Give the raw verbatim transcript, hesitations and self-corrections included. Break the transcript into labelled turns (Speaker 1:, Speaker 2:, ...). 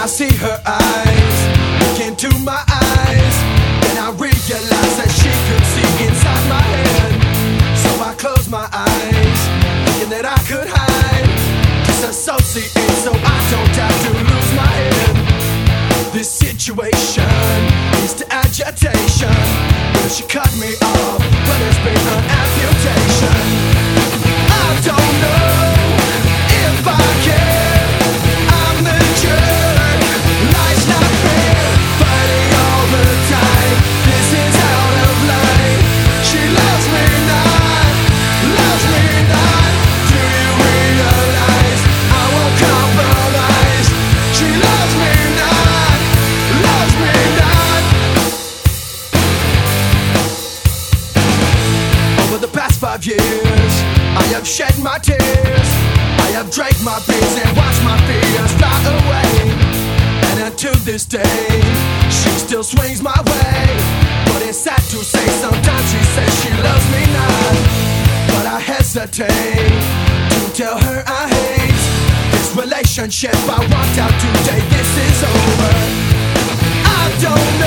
Speaker 1: I see her eyes look into my eyes, then I realize that she could see inside my head. So I close my eyes, thinking that I could hide, disassociate so I don't have to lose my head. This situation leads to agitation. Will she cut me off? Will there's been an amputation? I don't know if I can. I'm the jerk, life's not fair, fighting all the time. This is out of line. She loves me not, loves me not. Do you realize I won't compromise? She loves me not, loves me not. Over the past five years, I have shed my tears, I have drank my beers and watched my fears fly away. And until this day, she still swings my way. But it's sad to say, sometimes she says she loves me not. But I hesitate to tell her I hate this relationship. I want out today, this is over. I don't know